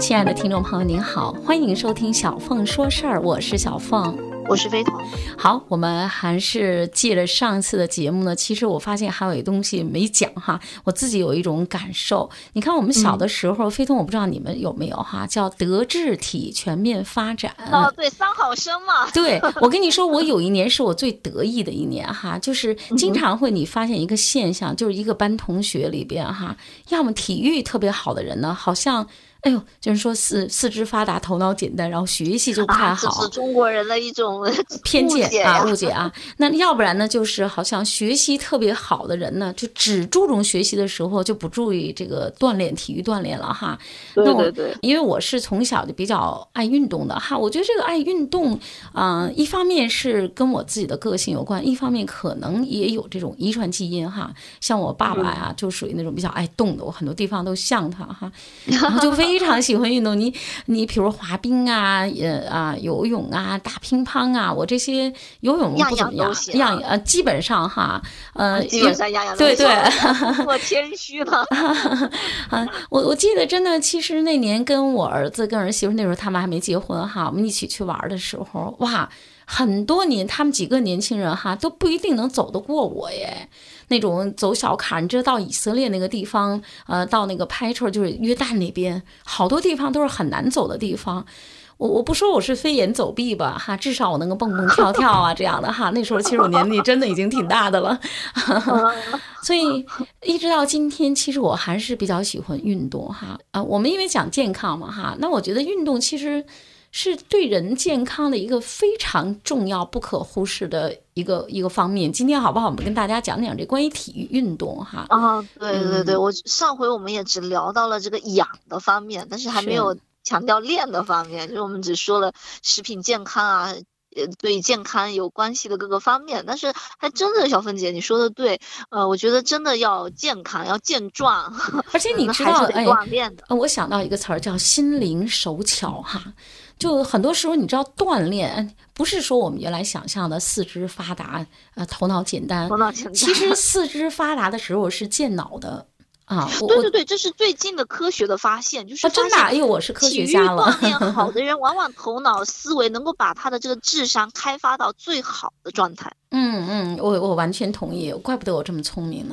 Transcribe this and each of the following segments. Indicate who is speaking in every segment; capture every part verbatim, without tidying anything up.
Speaker 1: 亲爱的听众朋友您好，欢迎收听小凤说事儿，我是小凤，
Speaker 2: 我是飞彤。
Speaker 1: 好，我们还是借着上次的节目呢，其实我发现还有一东西没讲哈，我自己有一种感受。你看我们小的时候，嗯、飞彤我不知道你们有没有哈，叫德智体全面发展。
Speaker 2: 哦，对，三好生嘛。
Speaker 1: 对，我跟你说，我有一年是我最得意的一年哈，就是经常会你发现一个现象，就是一个班同学里边哈，要么体育特别好的人呢，好像。哎呦，就是说四四肢发达，头脑简单，然后学习就不太好，
Speaker 2: 啊、这是中国人的一种
Speaker 1: 偏见啊，误解啊。那要不然呢，就是好像学习特别好的人呢，就只注重学习的时候，就不注意这个锻炼、体育锻炼了哈。
Speaker 2: 对对对。
Speaker 1: 因为我是从小就比较爱运动的哈，我觉得这个爱运动，啊、呃，一方面是跟我自己的个性有关，一方面可能也有这种遗传基因哈。像我爸爸呀、啊，就属于那种比较爱动的，我很多地方都像他哈，然后就非。非常喜欢运动，你你比如滑冰啊，呃啊游泳啊，打乒乓啊，我这些游泳不怎么样，样呃基本上哈，呃
Speaker 2: 基本上样样都行。
Speaker 1: 对对，
Speaker 2: 我谦虚了。
Speaker 1: 啊，我我记得真的，其实那年跟我儿子跟儿媳妇那时候他们还没结婚哈，我们一起去玩的时候，哇，很多年他们几个年轻人哈都不一定能走得过我耶。那种走小坎，你知道到以色列那个地方，呃，到那个拍出就是约旦那边，好多地方都是很难走的地方。我我不说我是飞檐走壁吧，哈，至少我能够蹦蹦跳跳啊这样的哈。那时候其实我年纪真的已经挺大的了，所以一直到今天，其实我还是比较喜欢运动哈。啊、呃，我们因为讲健康嘛哈，那我觉得运动其实。是对人健康的一个非常重要、不可忽视的一个一个方面。今天好不好？我们跟大家讲讲这关于体育运动哈。
Speaker 2: 啊，对对对，嗯、我上回我们也只聊到了这个养的方面，但是还没有强调练的方面，就是我们只说了食品健康啊。呃，对健康有关系的各个方面，但是还真的，小芬姐你说的对，呃，我觉得真的要健康，要健壮，
Speaker 1: 而且你知道，
Speaker 2: 还是得锻炼的。
Speaker 1: 哎，我想到一个词儿叫心灵手巧哈，就很多时候你知道锻炼不是说我们原来想象的四肢发达，呃，头脑简单，
Speaker 2: 头脑简单，
Speaker 1: 其实四肢发达的时候是健脑的。啊，
Speaker 2: 对对对，这是最近的科学的发现，就是
Speaker 1: 真的，哎呦，我是科学家了。
Speaker 2: 体育锻炼好的人，往往头脑思维能够把他的这个智商开发到最好的状态。
Speaker 1: 嗯嗯，我我完全同意，怪不得我这么聪明呢。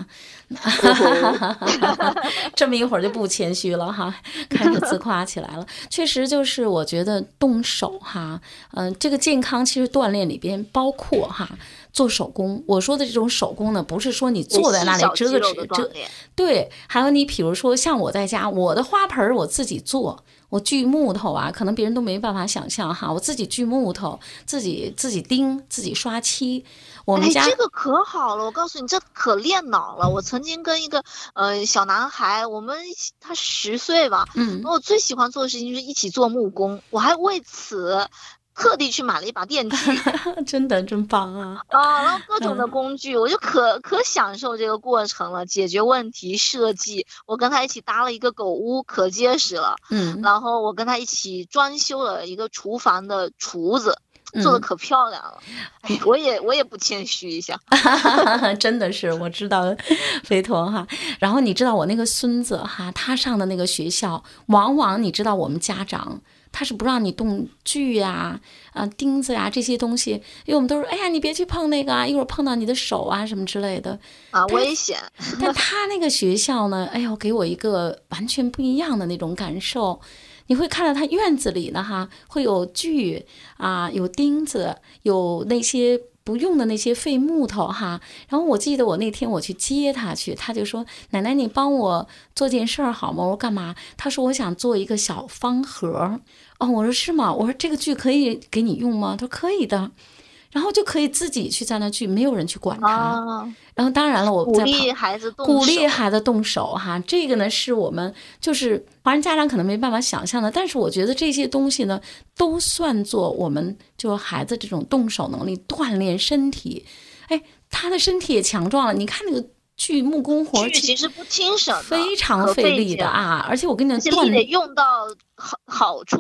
Speaker 1: 这么一会儿就不谦虚了哈，开始自夸起来了。确实就是我觉得动手哈，嗯、呃，这个健康其实锻炼里边包括哈。做手工，我说的这种手工呢，不是说你坐在那里折个纸折，对，还有你比如说像我在家，我的花盆我自己做，我锯木头啊，可能别人都没办法想象哈，我自己锯木头，自己自己钉，自己刷漆。我们家、
Speaker 2: 哎、这个可好了，我告诉你，这可练脑了。我曾经跟一个呃小男孩，我们他十岁吧，嗯，我最喜欢做的事情就是一起做木工，我还为此。特地去买了一把电锯，
Speaker 1: 真的真棒啊！
Speaker 2: 啊，然后各种的工具，嗯、我就可可享受这个过程了，解决问题、设计。我跟他一起搭了一个狗屋，可结实了。嗯，然后我跟他一起装修了一个厨房的厨子。做的可漂亮了，嗯、哎，我也我也不谦虚一下，
Speaker 1: 真的是我知道，飞驼哈。然后你知道我那个孙子哈，他上的那个学校，往往你知道我们家长。他是不让你动锯呀、啊、啊钉子呀这些东西，因为我们都说，哎呀，你别去碰那个啊，一会儿碰到你的手啊什么之类的
Speaker 2: 啊，危险。
Speaker 1: 但他那个学校呢，哎呦，给我一个完全不一样的那种感受。你会看到他院子里呢，哈，会有锯啊，有钉子，有那些。不用的那些废木头哈，然后我记得我那天我去接他去，他就说奶奶你帮我做件事儿好吗？我说干嘛？他说我想做一个小方盒。哦，我说是吗？我说这个锯可以给你用吗？他说可以的。然后就可以自己去在那锯，没有人去管他。啊、然后当然了，我在
Speaker 2: 鼓励孩子动手，
Speaker 1: 鼓励孩子动手哈。这个呢是我们就是华人家长可能没办法想象的，但是我觉得这些东西呢都算作我们就是孩子这种动手能力锻炼身体。哎，他的身体也强壮了。你看那个锯木工活，
Speaker 2: 锯其实不轻省，
Speaker 1: 非常费力的啊。而且我跟你讲，
Speaker 2: 力得用到好好处。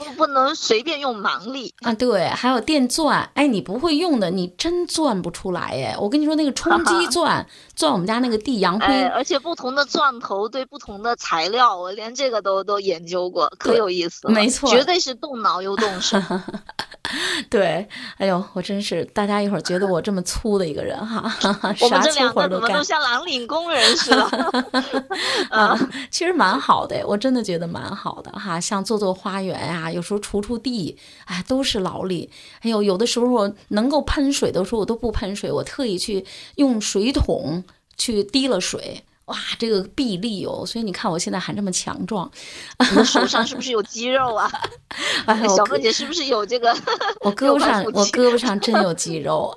Speaker 2: 不不能随便用蛮力
Speaker 1: 啊。对，还有电钻，哎，你不会用的，你真钻不出来哎。我跟你说，那个冲击钻钻我们家那个地洋灰，
Speaker 2: 哎，而且不同的钻头对不同的材料，我连这个都都研究过，可有意思了。
Speaker 1: 没错，
Speaker 2: 绝对是动脑又动手。
Speaker 1: 对，哎呦，我真是大家一会儿觉得我这么粗的一个人哈，
Speaker 2: 我们这
Speaker 1: 啥粗活都干，
Speaker 2: 两个怎么都像蓝领工人似的。
Speaker 1: 啊，其实蛮好的，我真的觉得蛮好的哈。像做做花园呀、啊，有时候锄锄地，哎，都是劳力。还有有的时候能够喷水的时候，我都不喷水，我特意去用水桶去滴了水。哇，这个臂力哦，所以你看我现在还这么强壮。
Speaker 2: 你的手上是不是有肌肉啊？
Speaker 1: 哎，
Speaker 2: 小凤姐是不是有这个？
Speaker 1: 我胳膊上，我胳膊上真有肌肉。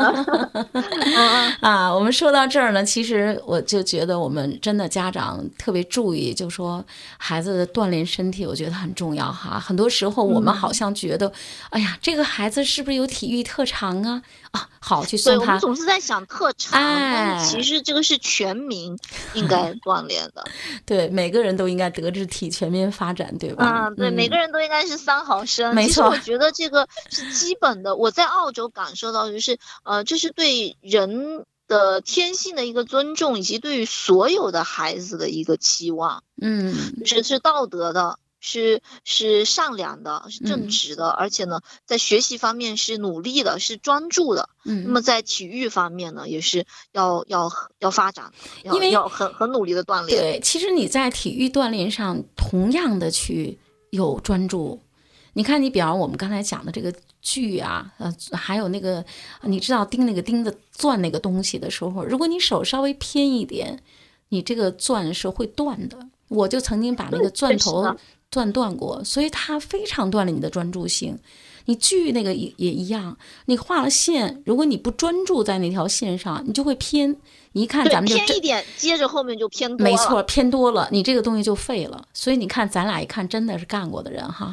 Speaker 1: 啊，我们说到这儿呢，其实我就觉得我们真的家长特别注意，就说孩子的锻炼身体，我觉得很重要哈。很多时候我们好像觉得，嗯、哎呀，这个孩子是不是有体育特长啊？啊，好去送他。
Speaker 2: 对，我们总是在想特长，
Speaker 1: 哎、
Speaker 2: 但其实这个是全民应该锻炼的。
Speaker 1: 对，每个人都应该德智体全面发展，对吧？
Speaker 2: 嗯，对，嗯、每个人都应该是三好生。
Speaker 1: 没错，
Speaker 2: 其实我觉得这个是基本的。我在澳洲感受到，就是呃，这是对人的天性的一个尊重，以及对于所有的孩子的一个期望。
Speaker 1: 嗯，
Speaker 2: 就是是道德的。是是善良的，是正直的，嗯、而且呢，在学习方面是努力的，是专注的。
Speaker 1: 嗯，
Speaker 2: 那么在体育方面呢，也是要要要发展的，
Speaker 1: 因为
Speaker 2: 要很很努力的锻炼。
Speaker 1: 对，其实你在体育锻炼上同样的去有专注。你看，你比方我们刚才讲的这个锯啊，呃，还有那个，你知道钉那个钉子钻那个东西的时候，如果你手稍微偏一点，你这个钻是会断的。我就曾经把那个钻头钻断过，所以它非常锻炼你的专注性。你锯那个也也一样，你画了线，如果你不专注在那条线上，你就会偏。你一看咱们就
Speaker 2: 偏一点，接着后面就偏多了。
Speaker 1: 没错，偏多了，你这个东西就废了。所以你看，咱俩一看真的是干过的人哈。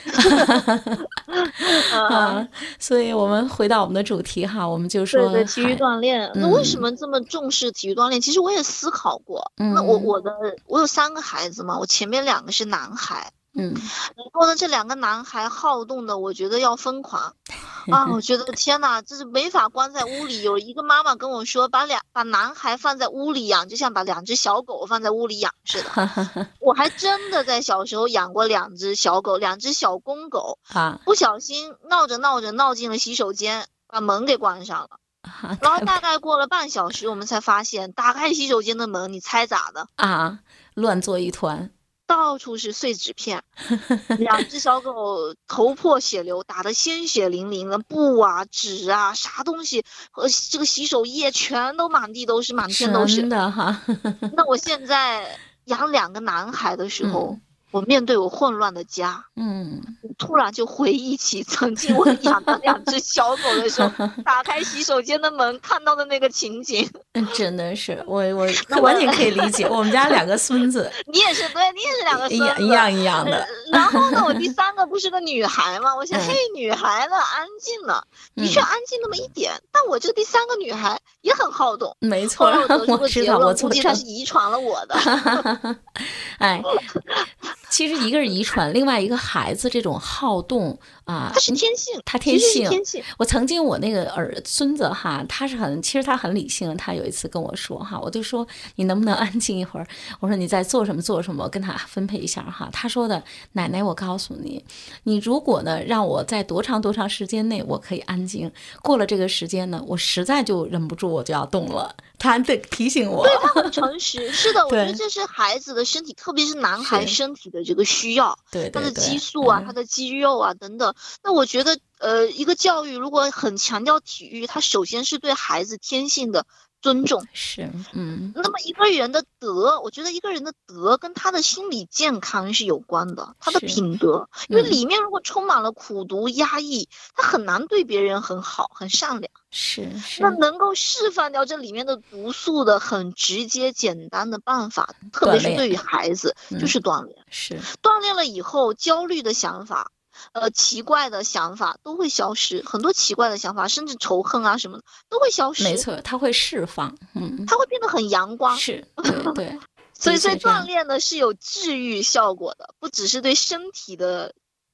Speaker 1: 啊，所以我们回到我们的主题哈，我们就说
Speaker 2: 对对体育锻炼。那为什么这么重视体育锻炼？嗯、其实我也思考过。嗯、那我我的我有三个孩子嘛，我前面两个是男孩。
Speaker 1: 嗯，
Speaker 2: 然后呢，这两个男孩好动的，我觉得要疯狂啊！我觉得天哪，这是没法关在屋里。有一个妈妈跟我说，把两把男孩放在屋里养，就像把两只小狗放在屋里养似的。我还真的在小时候养过两只小狗，两只小公狗啊，不小心闹着闹着闹进了洗手间，把门给关上了。然后大概过了半小时，我们才发现，打开洗手间的门，你猜咋的？
Speaker 1: 啊，乱作一团。
Speaker 2: 到处是碎纸片，两只小狗头破血流，打得鲜血淋淋的，布啊、纸啊、啥东西和这个洗手液全都满地都是，满天都是。
Speaker 1: 真的哈。
Speaker 2: 那我现在养两个男孩的时候，嗯、我面对我混乱的家，嗯，突然就回忆起曾经我养的两只小狗的时候，打开洗手间的门看到的那个情景。
Speaker 1: 真的是，我我完全可以理解。我们家两个孙子，
Speaker 2: 你也是，对你也是两个孙子，
Speaker 1: 一样一样的。
Speaker 2: 然后呢，我第三个不是个女孩嘛？我想，嗯、嘿，女孩呢，安静了，的确安静那么一点。嗯、但我这个第三个女孩也很好动。
Speaker 1: 没错，
Speaker 2: 我得出个结论，
Speaker 1: 我
Speaker 2: 估计她是遗传了我的。
Speaker 1: 哎，其实一个是遗传，另外一个孩子这种好动啊，
Speaker 2: 他是天性，
Speaker 1: 他天性。
Speaker 2: 天性。
Speaker 1: 我曾经我那个儿孙子哈，他是很，其实他很理性。他有一次跟我说哈，我就说你能不能安静一会儿？我说你在做什么做什么，我跟他分配一下哈。他说的，奶奶，我告诉你，你如果呢让我在多长多长时间内我可以安静，过了这个时间呢，我实在就忍不住我就要动了。他得提醒我，
Speaker 2: 对，他很诚实。是的，我觉得这是孩子的身体，特别是男孩身体的这个需要，
Speaker 1: 对，
Speaker 2: 他的激素啊，他的肌肉啊等等。那我觉得，呃，一个教育如果很强调体育，它首先是对孩子天性的尊重。
Speaker 1: 是，嗯。
Speaker 2: 那么一个人的德，我觉得一个人的德跟他的心理健康是有关的，他的品德。因为里面如果充满了苦毒、压抑，他很难对别人很好、很善良。
Speaker 1: 是是。
Speaker 2: 那能够释放掉这里面的毒素的很直接、简单的办法，特别是对于孩子，就是锻炼。
Speaker 1: 是。
Speaker 2: 锻炼了以后，焦虑的想法。呃，奇怪的想法都会消失，很多奇怪的想法，甚至仇恨啊什么的都会消失。
Speaker 1: 没错，它会释放，嗯，
Speaker 2: 它会变得很阳光。
Speaker 1: 是，对对。
Speaker 2: 所以，所以锻炼呢是有治愈效果的，不只是对身体的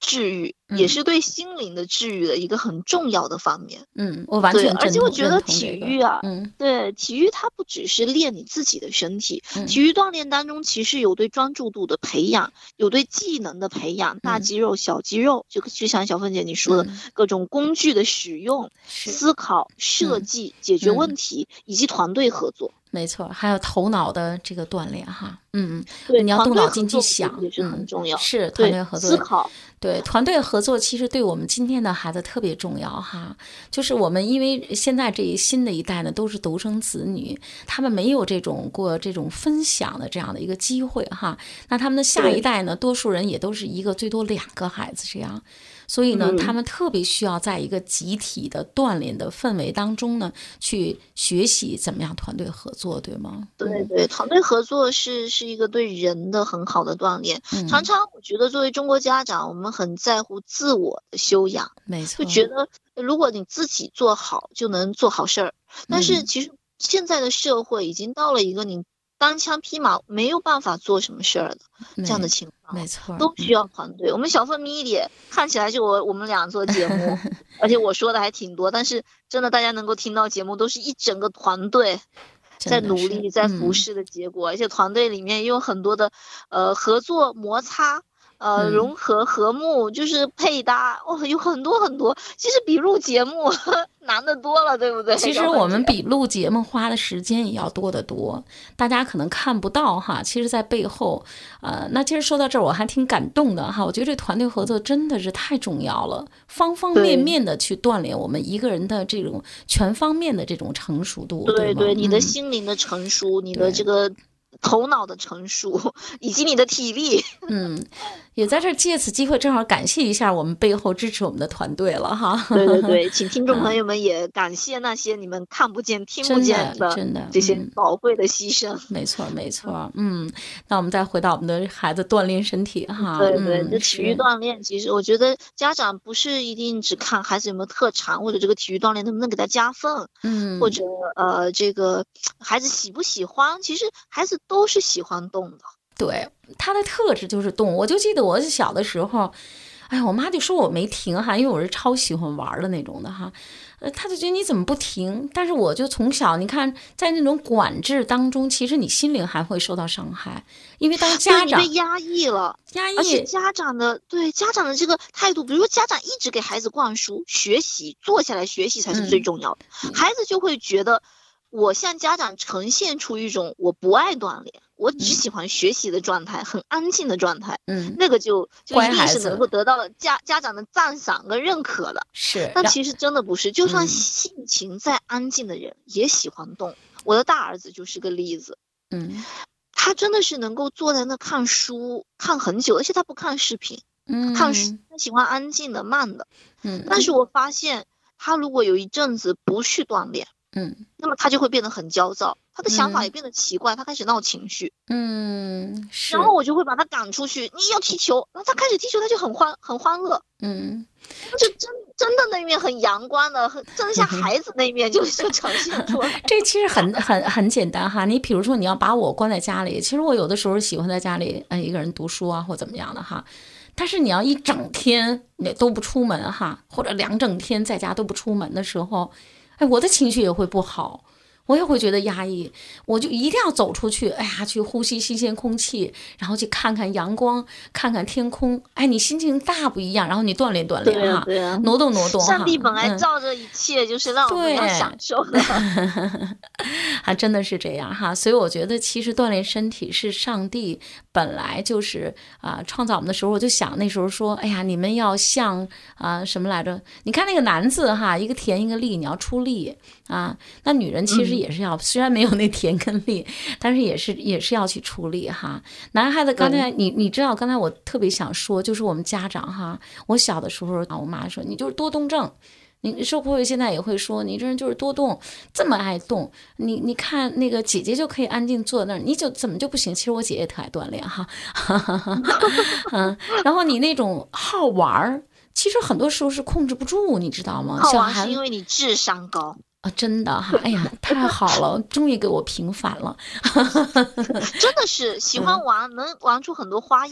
Speaker 2: 治愈，嗯、也是对心灵的治愈的一个很重要的方面。
Speaker 1: 嗯，我完全
Speaker 2: 对，而且我觉得
Speaker 1: 体
Speaker 2: 育啊，
Speaker 1: 嗯，
Speaker 2: 对，体育它不只是练你自己的身体，嗯、体育锻炼当中其实有对专注度的培养，有对技能的培养，大肌肉、小肌肉，就就像小凤姐你说的，嗯、各种工具的使用、思考、设计、解决问题，嗯、以及团队合作。
Speaker 1: 没错，还有头脑的这个锻炼哈，嗯，
Speaker 2: 对，
Speaker 1: 你要动脑筋去想，
Speaker 2: 也是很重要。
Speaker 1: 嗯、是团队合作，
Speaker 2: 思考，
Speaker 1: 对团队合作，其实对我们今天的孩子特别重要哈。就是我们因为现在这一新的一代呢，都是独生子女，他们没有这种过这种分享的这样的一个机会哈。那他们的下一代呢，多数人也都是一个最多两个孩子这样。所以呢、嗯，他们特别需要在一个集体的锻炼的氛围当中呢，去学习怎么样团队合作，对吗？
Speaker 2: 对对，团队合作是是一个对人的很好的锻炼。嗯、常常我觉得作为中国家长，我们很在乎自我的修养，
Speaker 1: 没错，
Speaker 2: 就觉得如果你自己做好就能做好事儿。但是其实现在的社会已经到了一个你单枪匹马没有办法做什么事儿的这样的情况，
Speaker 1: 没错，
Speaker 2: 都需要团队。嗯、我们小凤咪也看起来就我我们俩做节目，而且我说的还挺多，但是真的大家能够听到节目，都是一整个团队在努力，在服侍的结果，嗯、而且团队里面也有很多的呃合作摩擦。呃，融合和睦就是配搭，哦，有很多很多，其实比录节目难得多了，对不对？
Speaker 1: 其实我们比录节目花的时间也要多得多，大家可能看不到哈。其实，在背后，呃，那其实说到这儿，我还挺感动的哈。我觉得这团队合作真的是太重要了，方方面面的去锻炼我们一个人的这种全方面的这种成熟度，
Speaker 2: 对
Speaker 1: 对吗？
Speaker 2: 对，你的心灵的成熟，嗯、你的这个。头脑的成熟以及你的体力，
Speaker 1: 嗯，也在这借此机会正好感谢一下我们背后支持我们的团队了哈。
Speaker 2: 对对对，请听众朋友们也感谢那些你们看不见、听不见
Speaker 1: 的真的
Speaker 2: 这些宝贵的牺牲。
Speaker 1: 嗯、没错没错，嗯，那我们再回到我们的孩子锻炼身体哈。
Speaker 2: 对对，这、嗯、体育锻炼，其实我觉得家长不是一定只看孩子有没有特长，或者这个体育锻炼能不能给他加分，
Speaker 1: 嗯，
Speaker 2: 或者呃这个孩子喜不喜欢，其实孩子都是喜欢动的。
Speaker 1: 对，他的特质就是动。我就记得我小的时候，哎呀，我妈就说我没停哈，因为我是超喜欢玩的那种的哈。呃，他就觉得你怎么不停？但是我就从小，你看在那种管制当中，其实你心灵还会受到伤害，因为当家长
Speaker 2: 被压抑了，
Speaker 1: 压抑，
Speaker 2: 而且家长的对家长的这个态度，比如说家长一直给孩子灌输学习，坐下来学习才是最重要的，嗯、孩子就会觉得。我向家长呈现出一种我不爱锻炼，我只喜欢学习的状态，嗯、很安静的状态，
Speaker 1: 嗯，
Speaker 2: 那个就就一定是能够得到了家家长的赞赏跟认可的。
Speaker 1: 是，
Speaker 2: 但其实真的不是，就算性情再安静的人，嗯、也喜欢动。我的大儿子就是个例子，
Speaker 1: 嗯，
Speaker 2: 他真的是能够坐在那看书看很久，而且他不看视频，
Speaker 1: 嗯，
Speaker 2: 看书他喜欢安静的慢的，
Speaker 1: 嗯。
Speaker 2: 但是我发现他如果有一阵子不去锻炼。
Speaker 1: 嗯，
Speaker 2: 那么他就会变得很焦躁，他的想法也变得奇怪，嗯、他开始闹情绪。
Speaker 1: 嗯，是。
Speaker 2: 然后我就会把他赶出去，你要踢球，然后他开始踢球，他就很欢很欢乐。
Speaker 1: 嗯，
Speaker 2: 就真真的那一面很阳光的，很真的像孩子那一面就就呈现出来。
Speaker 1: 这其实很很很简单哈，你比如说你要把我关在家里，其实我有的时候喜欢在家里呃一个人读书啊或怎么样的哈。但是你要一整天你都不出门哈，或者两整天在家都不出门的时候。哎，我的情绪也会不好，我也会觉得压抑，我就一定要走出去，哎呀，去呼吸新鲜空气，然后去看看阳光，看看天空，哎，你心情大不一样，然后你锻炼锻炼哈，
Speaker 2: 对啊，
Speaker 1: 挪动挪动哈。
Speaker 2: 上帝本来造这一切就是让我们要享受的，
Speaker 1: 还真的是这样哈。所以我觉得其实锻炼身体是上帝本来就是啊、呃、创造我们的时候，我就想那时候说，哎呀，你们要像啊、呃、什么来着？你看那个男字哈，一个田一个力，你要出力啊。那女人其实也是要，嗯、虽然没有那田跟力，但是也是也是要去出力哈。男孩子刚才你你知道，刚才我特别想说，就是我们家长哈，我小的时候啊，我妈说你就是多动症。你社会现在也会说你这人就是多动，这么爱动，你你看那个姐姐就可以安静坐那儿，你就怎么就不行？其实我姐也特爱锻炼哈，嗯，然后你那种好玩，其实很多时候是控制不住，你知道吗？
Speaker 2: 好玩是因为你智商高
Speaker 1: 啊，真的哈，哎呀，太好了，终于给我平反了，
Speaker 2: 真的是喜欢玩，嗯、能玩出很多花样。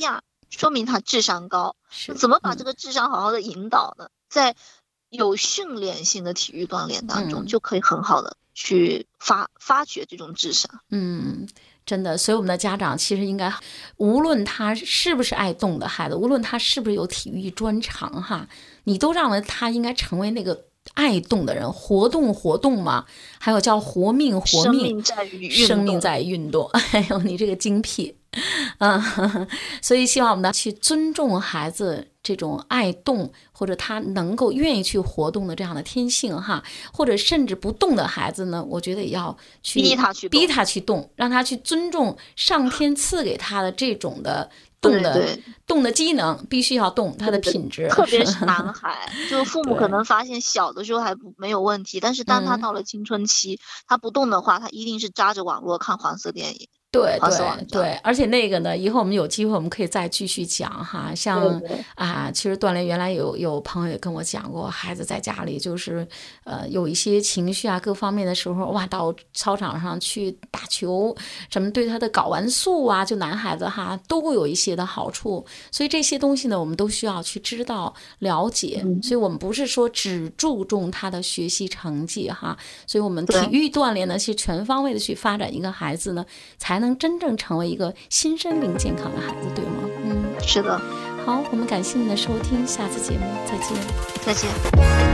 Speaker 2: 说明他智商高。
Speaker 1: 是
Speaker 2: 怎么把这个智商好好的引导呢？在有训练性的体育锻炼当中，
Speaker 1: 嗯
Speaker 2: 就可以很好的去发发掘这种智商。
Speaker 1: 嗯，真的，所以我们的家长其实应该，无论他是不是爱动的孩子，无论他是不是有体育专长哈，你都认为他应该成为那个爱动的人，活动活动嘛，还有叫活命活命，
Speaker 2: 生命在于运动，
Speaker 1: 生命在于运动。哎呦，你这个精辟。嗯，所以希望我们呢去尊重孩子这种爱动或者他能够愿意去活动的这样的天性哈，或者甚至不动的孩子呢，我觉得也要去
Speaker 2: 逼他去动
Speaker 1: 逼他去动，让他去尊重上天赐给他的这种的动的
Speaker 2: 对对
Speaker 1: 动的机能，必须要动他的品质。
Speaker 2: 特别是男孩，就父母可能发现小的时候还不没有问题，但是当他到了青春期，嗯、他不动的话，他一定是扎着网络看黄色电影。
Speaker 1: 对对对，而且那个呢，以后我们有机会我们可以再继续讲哈。像
Speaker 2: 对对
Speaker 1: 啊，其实锻炼原来有有朋友也跟我讲过，孩子在家里就是呃有一些情绪啊各方面的时候，哇，到操场上去打球，什么对他的睾丸素啊，就男孩子哈都会有一些的好处。所以这些东西呢，我们都需要去知道了解。
Speaker 2: 嗯、
Speaker 1: 所以我们不是说只注重他的学习成绩哈，所以我们体育锻炼呢是全方位的去发展一个孩子呢，才能真正成为一个心身灵健康的孩子，对吗？嗯，
Speaker 2: 是的。
Speaker 1: 好，我们感谢您的收听，下次节目再见。
Speaker 2: 再见。